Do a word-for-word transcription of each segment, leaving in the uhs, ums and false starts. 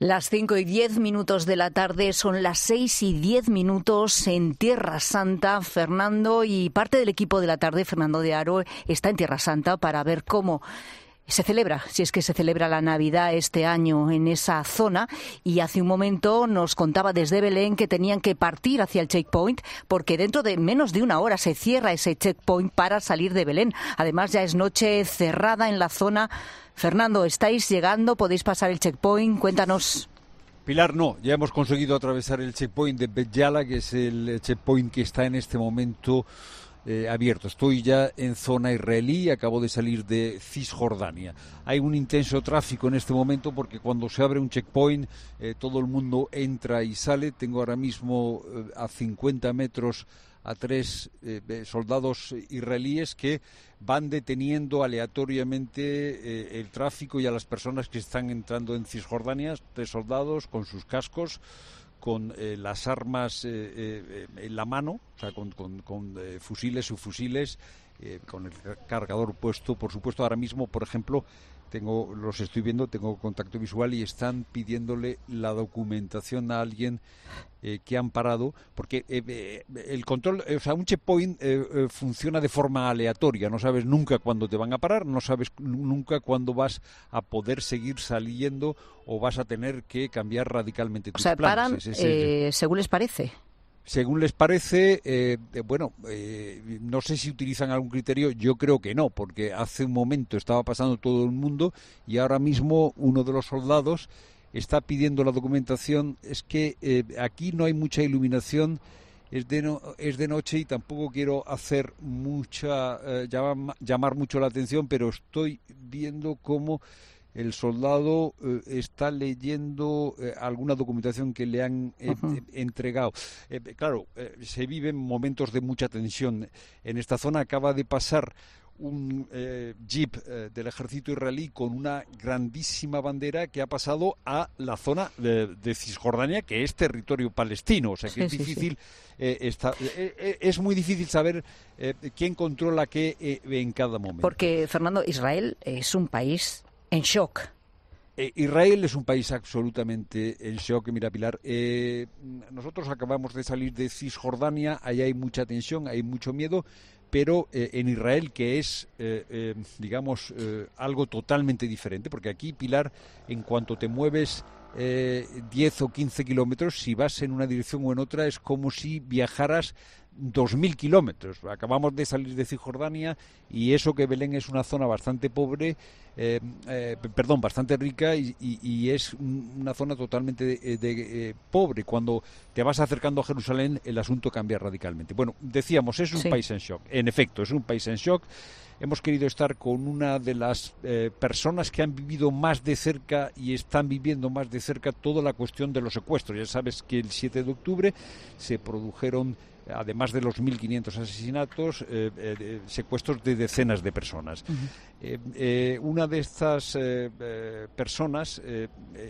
Las cinco y diez minutos de la tarde, son las seis y diez minutos en Tierra Santa. Fernando y parte del equipo de la tarde, Fernando de Aro, está en Tierra Santa para ver cómo se celebra, si es que se celebra la Navidad este año en esa zona. Y hace un momento nos contaba desde Belén que tenían que partir hacia el checkpoint porque dentro de menos de una hora se cierra ese checkpoint para salir de Belén. Además, ya es noche cerrada en la zona. Fernando, ¿estáis llegando? ¿Podéis pasar el checkpoint? Cuéntanos. Pilar, no, ya hemos conseguido atravesar el checkpoint de Bet Yala, que es el checkpoint que está en este momento eh, abierto. Estoy ya en zona israelí, acabo de salir de Cisjordania. Hay un intenso tráfico en este momento porque cuando se abre un checkpoint eh, todo el mundo entra y sale. Tengo ahora mismo eh, a cincuenta metros a tres eh, soldados israelíes que van deteniendo aleatoriamente eh, el tráfico y a las personas que están entrando en Cisjordania. Tres soldados con sus cascos, con eh, las armas eh, eh, en la mano, o sea, con, con, con eh, fusiles, subfusiles, eh, con el cargador puesto. Por supuesto, ahora mismo, por ejemplo, tengo los estoy viendo, tengo contacto visual y están pidiéndole la documentación a alguien eh, que han parado, porque eh, eh, el control, eh, o sea, un checkpoint eh, eh, funciona de forma aleatoria, no sabes nunca cuándo te van a parar, no sabes nunca cuándo vas a poder seguir saliendo o vas a tener que cambiar radicalmente tus planes. O sea, planes. paran es, es, es, eh, según les parece. Según les parece, eh, bueno, eh, no sé si utilizan algún criterio, yo creo que no, porque hace un momento estaba pasando todo el mundo y ahora mismo uno de los soldados está pidiendo la documentación. Es que eh, aquí no hay mucha iluminación, es de, no, es de noche y tampoco quiero hacer mucha, eh, llamar, llamar mucho la atención, pero estoy viendo cómo el soldado eh, está leyendo eh, alguna documentación que le han eh, uh-huh. eh, entregado. Eh, claro, eh, se viven momentos de mucha tensión. En esta zona acaba de pasar un eh, jeep eh, del ejército israelí con una grandísima bandera que ha pasado a la zona de, de Cisjordania, que es territorio palestino. O sea que sí, es difícil, sí, sí. Eh, está, eh, es muy difícil saber eh, quién controla qué eh, en cada momento. Porque, Fernando, Israel es un país en shock. Eh, Israel es un país absolutamente en shock. Mira, Pilar, eh, nosotros acabamos de salir de Cisjordania, allá hay mucha tensión, hay mucho miedo, pero eh, en Israel, que es, eh, eh, digamos, eh, algo totalmente diferente, porque aquí, Pilar, en cuanto te mueves eh, diez o quince kilómetros, si vas en una dirección o en otra, es como si viajaras dos mil kilómetros. Acabamos de salir de Cisjordania y eso que Belén es una zona bastante pobre, eh, eh, perdón, bastante rica y, y, y es una zona totalmente de, de, eh, pobre. Cuando te vas acercando a Jerusalén, el asunto cambia radicalmente. Bueno, decíamos, es un sí. país en shock. En efecto, es un país en shock. Hemos querido estar con una de las eh, personas que han vivido más de cerca y están viviendo más de cerca toda la cuestión de los secuestros. Ya sabes que el siete de octubre se produjeron, además de los mil quinientos asesinatos, eh, eh, secuestros de decenas de personas. Uh-huh. Eh, eh, una de estas eh, eh, personas eh,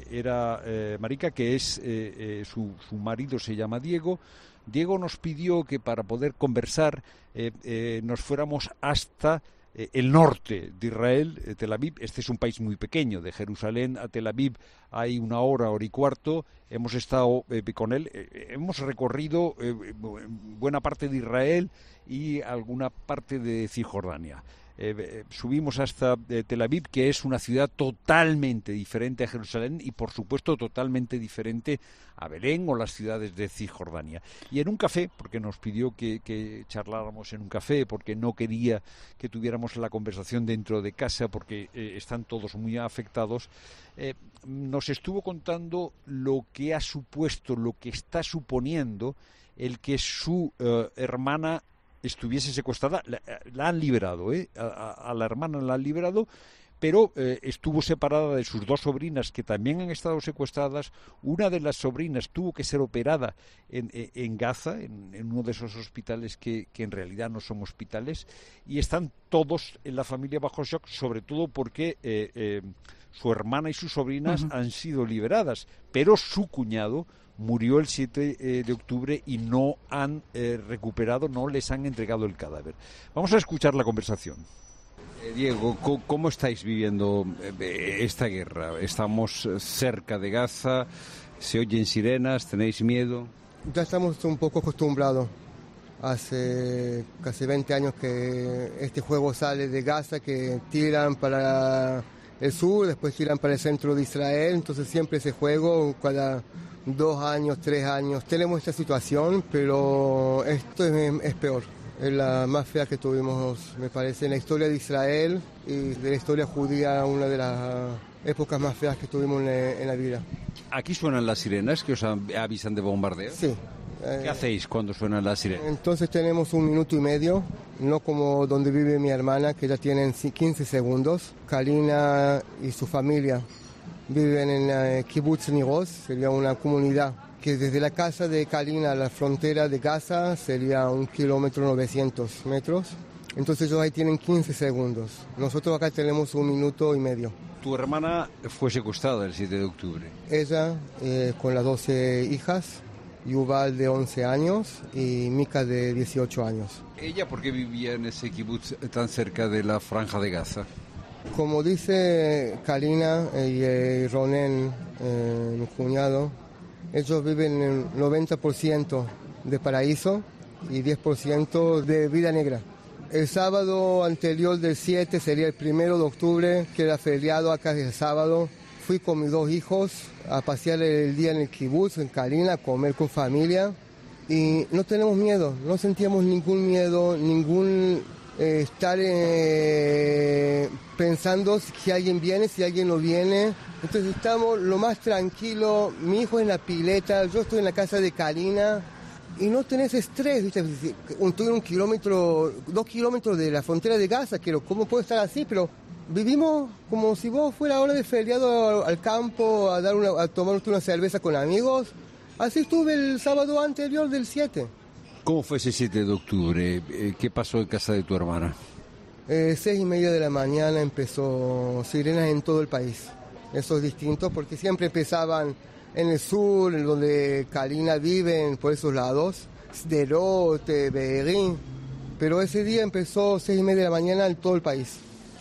era eh, Marika, que es eh, eh, su, su marido se llama Diego. Diego nos pidió que para poder conversar eh, eh, nos fuéramos hasta eh, el norte de Israel, eh, Tel Aviv. Este es un país muy pequeño, de Jerusalén a Tel Aviv hay una hora, hora y cuarto. Hemos estado eh, con él, eh, hemos recorrido eh, buena parte de Israel y alguna parte de Cisjordania. Eh, eh, subimos hasta eh, Tel Aviv, que es una ciudad totalmente diferente a Jerusalén y, por supuesto, totalmente diferente a Belén o las ciudades de Cisjordania. Y en un café, porque nos pidió que, que charláramos en un café, porque no quería que tuviéramos la conversación dentro de casa, porque eh, están todos muy afectados, eh, nos estuvo contando lo que ha supuesto, lo que está suponiendo el que su eh, hermana estuviese secuestrada. La, la han liberado, ¿eh? A, a la hermana la han liberado, pero eh, estuvo separada de sus dos sobrinas que también han estado secuestradas. Una de las sobrinas tuvo que ser operada en, en Gaza, en, en uno de esos hospitales que, que en realidad no son hospitales, y están todos en la familia bajo shock, sobre todo porque eh, eh, su hermana y sus sobrinas uh-huh. han sido liberadas, pero su cuñado murió el siete de octubre y no han eh, recuperado, no les han entregado el cadáver. Vamos a escuchar la conversación. Eh, Diego, ¿cómo estáis viviendo esta guerra? Estamos cerca de Gaza, se oyen sirenas, ¿tenéis miedo? Ya estamos un poco acostumbrados. Hace casi veinte años que este juego sale de Gaza, que tiran para el sur, después tiran para el centro de Israel, entonces siempre ese juego, cada dos años, tres años, tenemos esta situación, pero esto es, es peor. Es la más fea que tuvimos, me parece, en la historia de Israel y de la historia judía, una de las épocas más feas que tuvimos en, en la vida. ¿Aquí suenan las sirenas que os avisan de bombardeo? Sí. ¿Qué hacéis cuando suenan las sirenas? Entonces tenemos un minuto y medio, no como donde vive mi hermana, que ya tienen quince segundos. Kalina y su familia viven en eh, Kibbutz Niroz, sería una comunidad que desde la casa de Kalina a la frontera de Gaza sería un kilómetro novecientos metros. Entonces ellos ahí tienen quince segundos. Nosotros acá tenemos un minuto y medio. Tu hermana fue secuestrada el siete de octubre. Ella eh, con las doce hijas, Yuval de once años y Mika de dieciocho años. ¿Ella por qué vivía en ese kibutz tan cerca de la franja de Gaza? Como dice Kalina y eh, Ronen, eh, mi cuñado, ellos viven en el noventa por ciento de paraíso y diez por ciento de vida negra. El sábado anterior del siete sería el primero de octubre, que era feriado acá el sábado. Fui con mis dos hijos a pasear el día en el kibutz, en Kalina, a comer con familia. Y no tenemos miedo, no sentíamos ningún miedo, ningún eh, estar eh, pensando si alguien viene, si alguien no viene. Entonces estamos lo más tranquilo, mi hijo en la pileta, yo estoy en la casa de Kalina. Y no tenés estrés, ¿viste? Estoy en un kilómetro, dos kilómetros de la frontera de Gaza, que ¿cómo puedo estar así? Pero vivimos como si vos fuera ahora de feriado al campo, a dar una, a tomar una cerveza con amigos. Así estuve el sábado anterior del siete. ¿Cómo fue ese siete de octubre? ¿Qué pasó en casa de tu hermana? Eh, seis y media de la mañana empezó sirenas en todo el país. Eso es distinto porque siempre empezaban en el sur, en donde Kalina vive, por esos lados, Sderot, Be'eri, pero ese día empezó seis y media de la mañana en todo el país.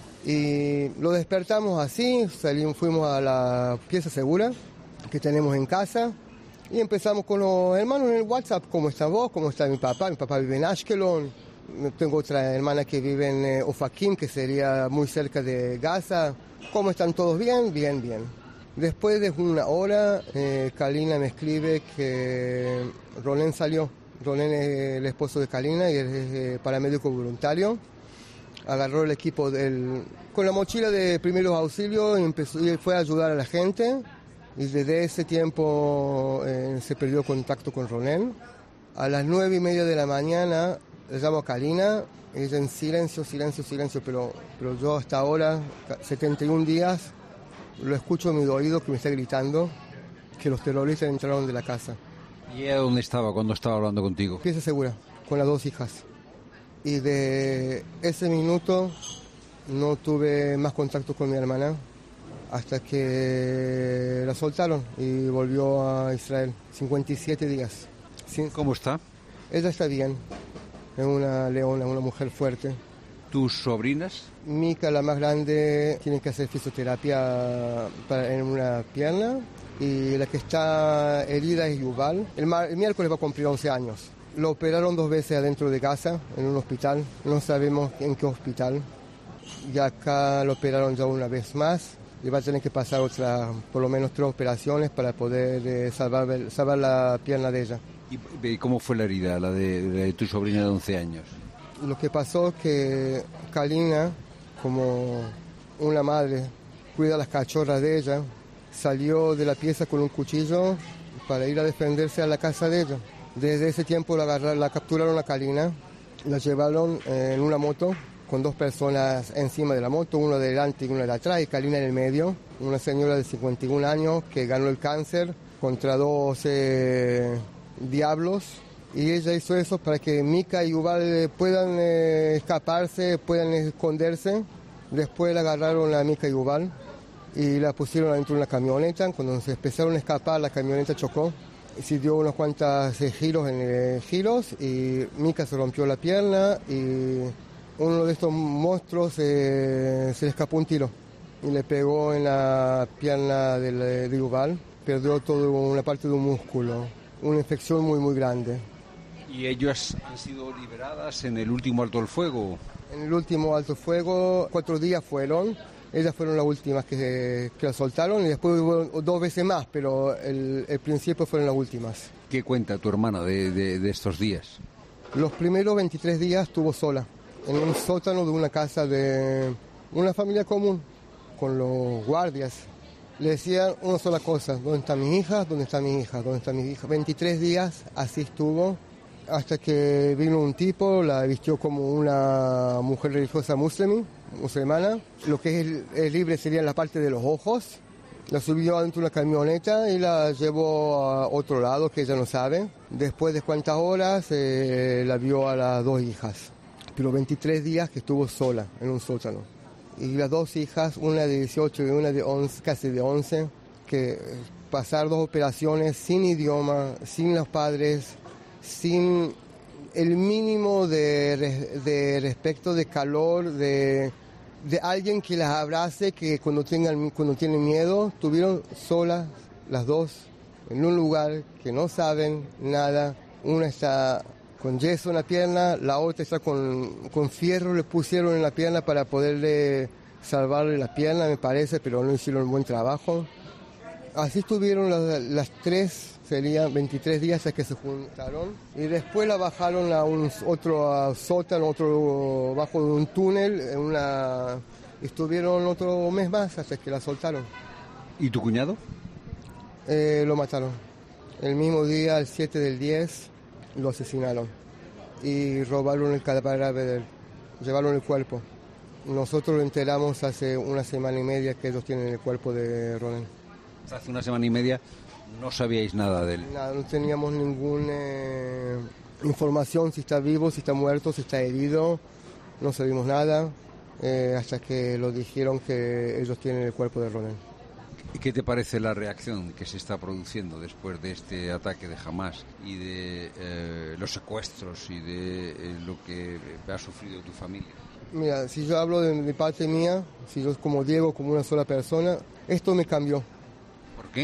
Y lo despertamos así, salimos, fuimos a la pieza segura que tenemos en casa y empezamos con los hermanos en el WhatsApp, ¿cómo está vos? ¿Cómo está mi papá? Mi papá vive en Ashkelon, tengo otra hermana que vive en eh, Ofakim, que sería muy cerca de Gaza. ¿Cómo están todos? Bien, bien, bien. Después de una hora, eh, Kalina me escribe que Ronen salió. Ronen es el esposo de Kalina y es eh, paramédico voluntario. Agarró el equipo del, con la mochila de primeros auxilios y, empezó, y fue a ayudar a la gente. Y desde ese tiempo eh, se perdió contacto con Ronen. A las nueve y media de la mañana le llamo a Kalina. Ella en silencio, silencio, silencio, pero, pero yo hasta ahora, setenta y un días, lo escucho en mi oído que me está gritando que los terroristas entraron de la casa. ¿Y ella dónde estaba cuando estaba hablando contigo? Pieza segura, con las dos hijas. Y de ese minuto no tuve más contacto con mi hermana hasta que la soltaron y volvió a Israel. cincuenta y siete días. ¿Cómo está? Ella está bien. Es una leona, una mujer fuerte. ¿Tus sobrinas? Mika, la más grande, tiene que hacer fisioterapia para, en una pierna y la que está herida es Yuval. El, mar, el miércoles va a cumplir once años. Lo operaron dos veces adentro de Gaza, en un hospital. No sabemos en qué hospital. Y acá lo operaron ya una vez más y va a tener que pasar otra, por lo menos tres operaciones para poder eh, salvar, salvar la pierna de ella. ¿Y cómo fue la herida, la de, de tu sobrina de once años? Lo que pasó es que Kalina, como una madre, cuida a las cachorras de ella, salió de la pieza con un cuchillo para ir a defenderse a la casa de ella. Desde ese tiempo la, agarraron, la capturaron a Kalina, la llevaron en una moto con dos personas encima de la moto, uno delante y uno de atrás, y Kalina en el medio, una señora de cincuenta y un años que ganó el cáncer contra dos eh, diablos. Y ella hizo eso para que Mika y Yuval puedan eh, escaparse, puedan esconderse. Después la agarraron a Mika y Yuval y la pusieron adentro de una camioneta. Cuando se empezaron a escapar, la camioneta chocó. Y se dio unos cuantos eh, giros en eh, giros y Mika se rompió la pierna y uno de estos monstruos eh, se le escapó un tiro y le pegó en la pierna del, de Yuval, perdió toda una parte de un músculo, una infección muy muy grande. ¿Y ellas han sido liberadas en el último alto el fuego? En el último alto el fuego, cuatro días fueron, ellas fueron las últimas que, que las soltaron y después hubo dos veces más, pero el, el principio fueron las últimas. ¿Qué cuenta tu hermana de, de, de estos días? Los primeros veintitrés días estuvo sola, en un sótano de una casa de una familia común, con los guardias. Le decían una sola cosa: ¿dónde están mis hijas? ¿Dónde están mis hijas? ¿Dónde están mis hijas? veintitrés días así estuvo, hasta que vino un tipo, la vistió como una mujer religiosa musulmana, musulmana. Lo que es el, el libre sería la parte de los ojos. La subió adentro de una camioneta y la llevó a otro lado que ella no sabe. Después de cuántas horas eh, la vio a las dos hijas. Pero veintitrés días que estuvo sola en un sótano. Y las dos hijas, una de dieciocho y una de once, casi de once, que pasar dos operaciones sin idioma, sin los padres, sin el mínimo de, de respeto, de calor, de, de alguien que las abrace, que cuando tengan, cuando tienen miedo, tuvieron solas las dos en un lugar que no saben nada. Una está con yeso en la pierna, la otra está con, con fierro, le pusieron en la pierna para poderle salvarle la pierna, me parece, pero no hicieron un buen trabajo. Así estuvieron las, las tres, serían veintitrés días hasta que se juntaron. Y después la bajaron a un otro sótano, otro bajo de un túnel, en una, estuvieron otro mes más hasta que la soltaron. ¿Y tu cuñado? Eh, lo mataron. El mismo día, el siete del diez, lo asesinaron. Y robaron el cadáver de él, llevaron el cuerpo. Nosotros lo enteramos hace una semana y media que ellos tienen el cuerpo de Ronen. Hace una semana y media no sabíais nada de él. Nada, no teníamos ninguna eh, información si está vivo, si está muerto, si está herido. No sabíamos nada eh, hasta que lo dijeron que ellos tienen el cuerpo de Ronen. ¿Y qué te parece la reacción que se está produciendo después de este ataque de Hamas y de eh, los secuestros y de eh, lo que ha sufrido tu familia? Mira, si yo hablo de mi parte mía, si yo como Diego, como una sola persona, esto me cambió. ¿Por qué?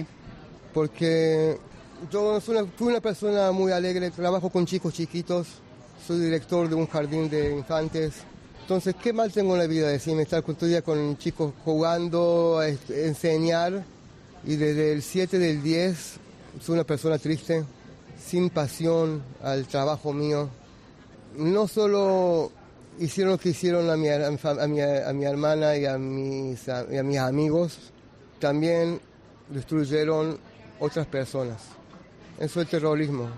Porque yo soy una, fui una persona muy alegre, trabajo con chicos chiquitos, soy director de un jardín de infantes. Entonces, ¿qué mal tengo en la vida? Decirme estar todo el día con chicos jugando, a enseñar. Y desde el siete del diez soy una persona triste, sin pasión al trabajo mío. No solo hicieron lo que hicieron a mi, a mi, a mi hermana y a, mis, a, y a mis amigos, también destruyeron otras personas. Eso es terrorismo.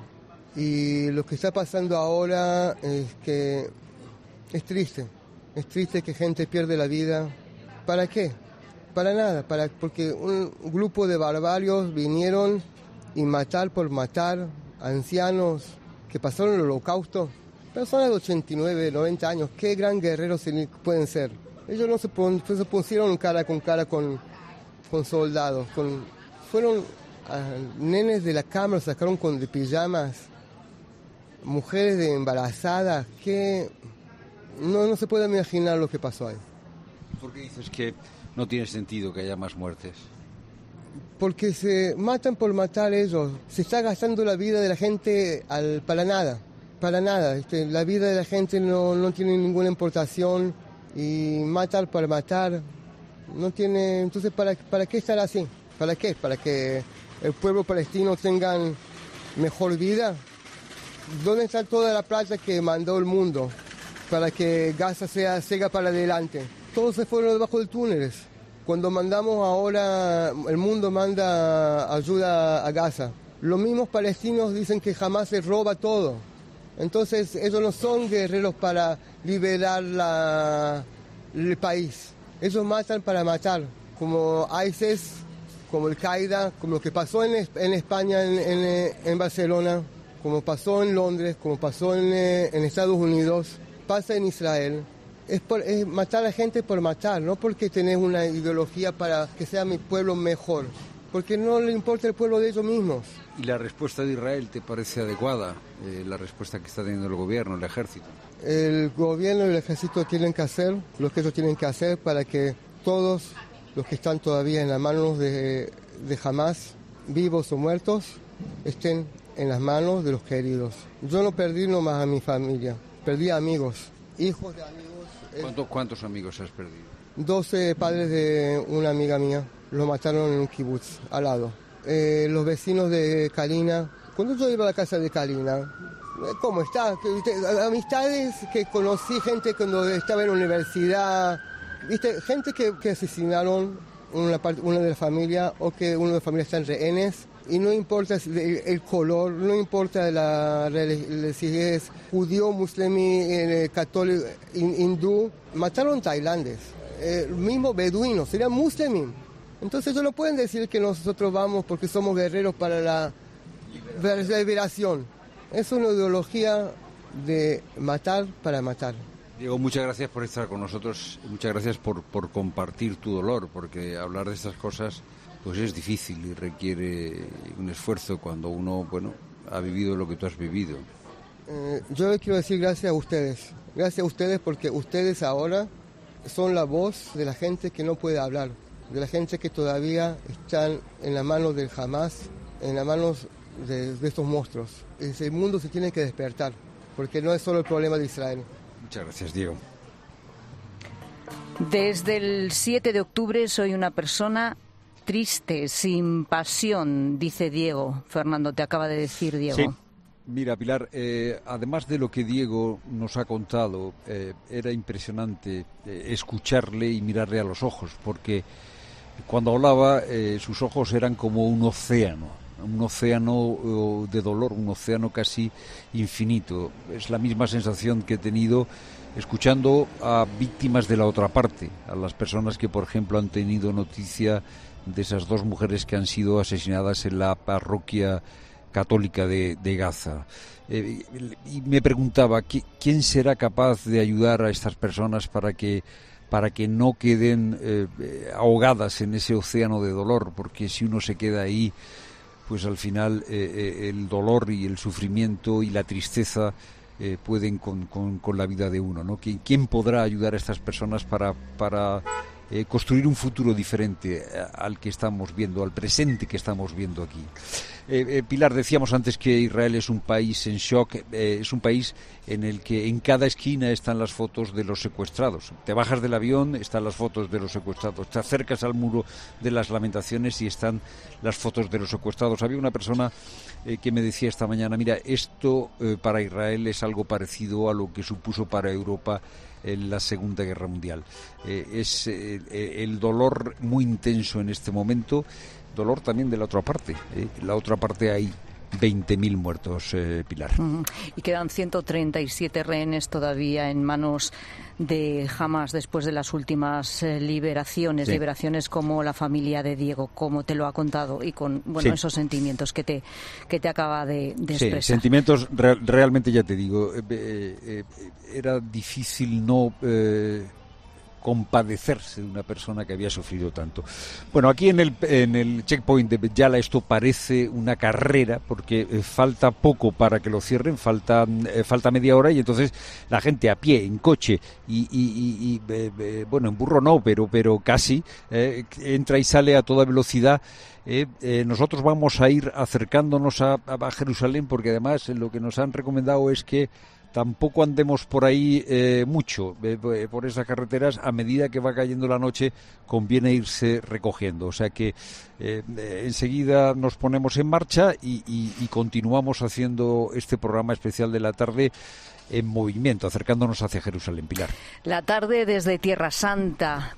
Y lo que está pasando ahora es que es triste. Es triste que gente pierde la vida. ¿Para qué? Para nada, para, porque un grupo de barbarios vinieron y matar por matar ancianos que pasaron el holocausto. Personas de ochenta y nueve, noventa años, qué gran guerreros pueden ser. Ellos no se, pon, se pusieron cara con cara con, con soldados, con, fueron uh, nenes de la cama, los sacaron con de pijamas, mujeres de embarazadas, que no, no se puede imaginar lo que pasó ahí. ¿Por qué dices que no tiene sentido que haya más muertes? Porque se matan por matar ellos, se está gastando la vida de la gente al, para nada. Para nada, este, la vida de la gente no, no tiene ninguna importación y matar para matar no tiene. Entonces, ¿para, para qué estar así? ¿Para qué? ¿Para que el pueblo palestino tenga mejor vida? ¿Dónde está toda la plata que mandó el mundo para que Gaza sea siga para adelante? Todos se fueron debajo de túneles. Cuando mandamos ahora, el mundo manda ayuda a Gaza. Los mismos palestinos dicen que jamás se roba todo. Entonces, ellos no son guerreros para liberar la, el país. Ellos matan para matar, como ISIS, como Al-Qaeda, como lo que pasó en, en España, en, en, en Barcelona, como pasó en Londres, como pasó en, en Estados Unidos, pasa en Israel. Es, por, es matar a la gente por matar, no porque tenés una ideología para que sea mi pueblo mejor. porque no le importa el pueblo de ellos mismos. ¿Y la respuesta de Israel te parece adecuada? Eh, la respuesta que está teniendo el gobierno, el ejército. El gobierno y el ejército tienen que hacer lo que ellos tienen que hacer para que todos los que están todavía en las manos de, de Hamás, vivos o muertos, estén en las manos de los queridos. Yo no perdí nomás a mi familia, perdí amigos, hijos de amigos. ¿Cuántos, cuántos amigos has perdido? doce padres de una amiga mía, los mataron en un kibutz al lado. Eh, los vecinos de Kalina, cuando yo iba a la casa de Kalina, ¿cómo está? Amistades que conocí, gente cuando estaba en la universidad, ¿viste? Gente que, que asesinaron una, parte, una de la familia o que uno de la familia está en rehenes. Y no importa el, el color, no importa la, si es judío, musulmán, eh, católico, hindú, mataron tailandes, eh, mismo beduinos, serían musulmanes. Entonces ellos no pueden decir que nosotros vamos porque somos guerreros para la liberación. Es una ideología de matar para matar. Diego, muchas gracias por estar con nosotros, muchas gracias por, por compartir tu dolor, porque hablar de estas cosas pues es difícil y requiere un esfuerzo cuando uno, bueno, ha vivido lo que tú has vivido. Eh, yo les quiero decir gracias a ustedes, gracias a ustedes porque ustedes ahora son la voz de la gente que no puede hablar, de la gente que todavía están en las manos del Hamás, en las manos de, de estos monstruos. Ese mundo se tiene que despertar, porque no es solo el problema de Israel. Muchas gracias, Diego. Desde el siete de octubre soy una persona triste, sin pasión, dice Diego. Fernando, te acaba de decir Diego. Sí. Mira, Pilar, eh, además de lo que Diego nos ha contado, eh, era impresionante eh, escucharle y mirarle a los ojos, porque cuando hablaba eh, sus ojos eran como un océano, un océano eh, de dolor, un océano casi infinito. Es la misma sensación que he tenido escuchando a víctimas de la otra parte, a las personas que, por ejemplo, han tenido noticia de esas dos mujeres que han sido asesinadas en la parroquia católica de, de Gaza. Eh, y me preguntaba, ¿quién será capaz de ayudar a estas personas para que, para que no queden eh, ahogadas en ese océano de dolor? Porque si uno se queda ahí, pues al final eh, el dolor y el sufrimiento y la tristeza eh, pueden con, con, con la vida de uno, ¿no? ¿Quién, quién podrá ayudar a estas personas para... para Eh, construir un futuro diferente al que estamos viendo, al presente que estamos viendo aquí? Eh, eh, Pilar, decíamos antes que Israel es un país en shock, eh, es un país en el que en cada esquina están las fotos de los secuestrados. Te bajas del avión, están las fotos de los secuestrados, te acercas al muro de las lamentaciones y están las fotos de los secuestrados. Había una persona eh, que me decía esta mañana, mira, esto eh, para Israel es algo parecido a lo que supuso para Europa en la Segunda Guerra Mundial. Eh, es eh, el dolor muy intenso en este momento, dolor también de la otra parte. Eh. La otra parte hay veinte mil muertos, eh, Pilar. Uh-huh. Y quedan ciento treinta y siete rehenes todavía en manos de Hamás después de las últimas eh, liberaciones, sí. liberaciones como la familia de Diego, como te lo ha contado, y con bueno sí. esos sentimientos que te que te acaba de, de expresar. Sí, sentimientos re- realmente, ya te digo, eh, eh, eh, era difícil no eh, compadecerse de una persona que había sufrido tanto. Bueno, aquí en el en el checkpoint de Yala esto parece una carrera porque eh, falta poco para que lo cierren, falta eh, falta media hora y entonces la gente a pie, en coche y, y, y, y eh, eh, bueno, en burro no, pero pero casi eh, entra y sale a toda velocidad. Eh, eh, nosotros vamos a ir acercándonos a, a Jerusalén porque además lo que nos han recomendado es que tampoco andemos por ahí eh, mucho, eh, por esas carreteras. A medida que va cayendo la noche conviene irse recogiendo. O sea que eh, enseguida nos ponemos en marcha y, y, y continuamos haciendo este programa especial de la tarde en movimiento, acercándonos hacia Jerusalén. Pilar. La tarde desde Tierra Santa.